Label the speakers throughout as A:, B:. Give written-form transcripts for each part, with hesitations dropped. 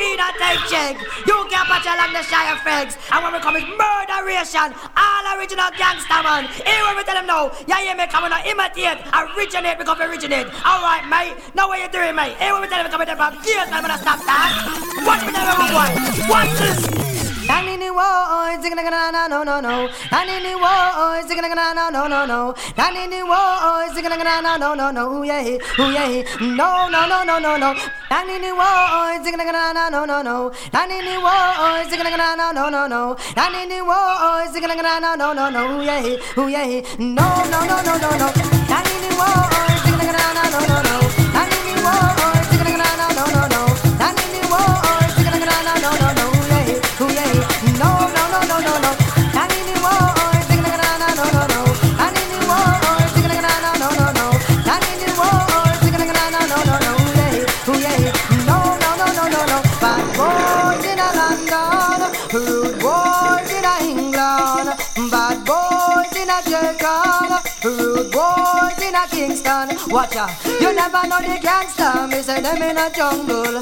A: need a take check. You can't patch along the shy effects. And when we come is murderation, all original gangster man. Here when we tell them no, yeah, yeah, me coming to imitate, originate, become originate. Alright, mate, now what you doing, mate? Here when we tell them coming from years, I'm gonna stop that. Watch me tell them, boy. Watch this. And in the war, singing no no no no. And in the war, singing no no no no. And in the war, singing no no no no. Yeah, oh yeah, no no no no no no. And in the war, singing no no no no. And in the war, singing no no no no. And in the war, singing no no no no. Yeah, oh yeah, no no no no no no. And in the war, singing no no no no. And in the war, singing no no no no. And in the war, singing no no no no. Oh yeah, no, no, no, no, no, no. And in the war, singing no, no, no, no, no. And in the war, singing no, no, no, no, no. And in the war, singing no, no, no, no, no. Oh yeah, no, no, no, no, no, no. Bad boys in a London, rude boys in a England, bad boys in a Jamaica, rude boys in a Kingston. Watch out, you never know the gangster. Me say them in a jungle.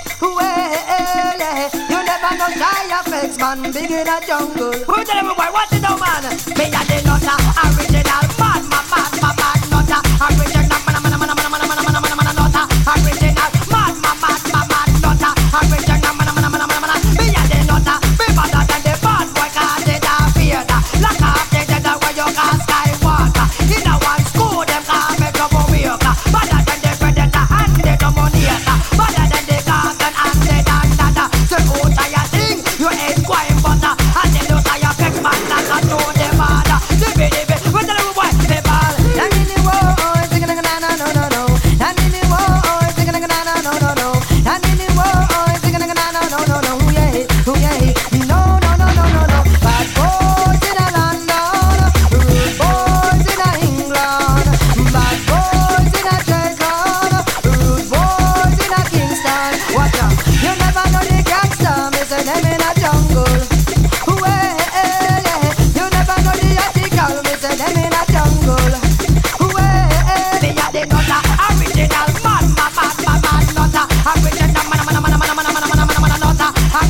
A: Well, you never know shy effects, man, big in a jungle. Who tell me boy, what is no man? Me a the nutter, original man, mad nutter, original man, nutter, original man, nutter, original man. Me a the nutter, be better than the bad boy, 'cause they da fear da. Lock off the dead where you can Skywalker. In a one school, them can't make up a weird. Better than the predator and the dominator. Better than the garden and the dandada. So who try a thing? You ain't quite butter. And then you try a fix man and not do the bother. Dibby, what's the little boy? The ball. And in the war, singing no no no no no. And in the war, singing no no no no no. And in the war, singing no no no no no. Oh yeah, no no no no no no. Bad boys in a London, rude boys in a England, bad boys in a Jamaica, rude boys in a Kingston. Watch out, you never know the gangster. Me say them in a jungle. Well, you never know the ethical. Me say them in a jungle. Well, me a the nutter, original man, nutter, original man, nutter, original man, nutter,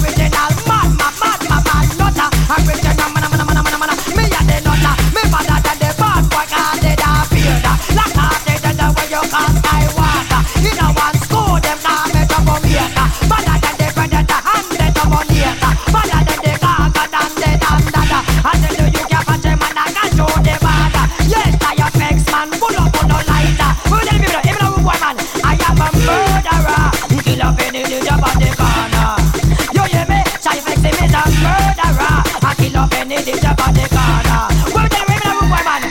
A: original man. Me a the nutter, me better than the bad boy 'cause they da fear da. Lock off the dead where you can Skywalker. In a one school, them can't make up a meter. Better than the predator and the dominator. Better than the garden and the dandada. And then you can patch him and I can show the border. Yes, I am X man, pull up on no lighter. Who tell me that? Even a boy man, I am a murderer. Kill up any ninja on the corner. You hear me? Shy Flex him is a murderer. I kill up any ninja on the corner. Who tell me? Even a boy man.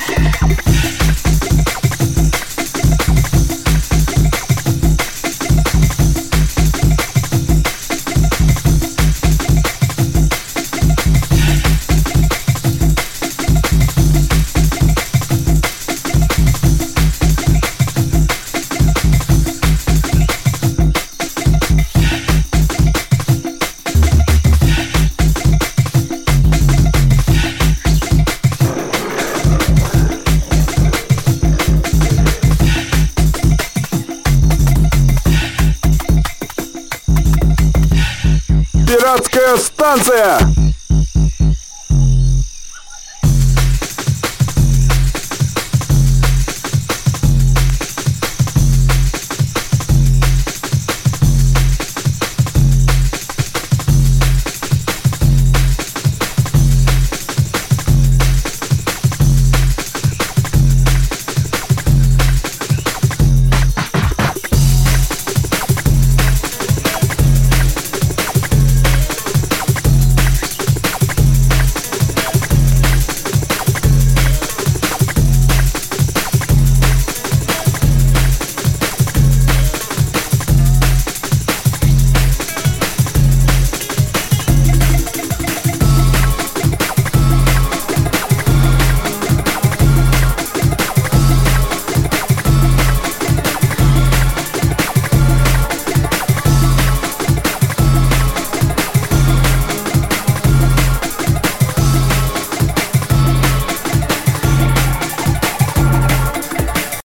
B: Пиратская станция.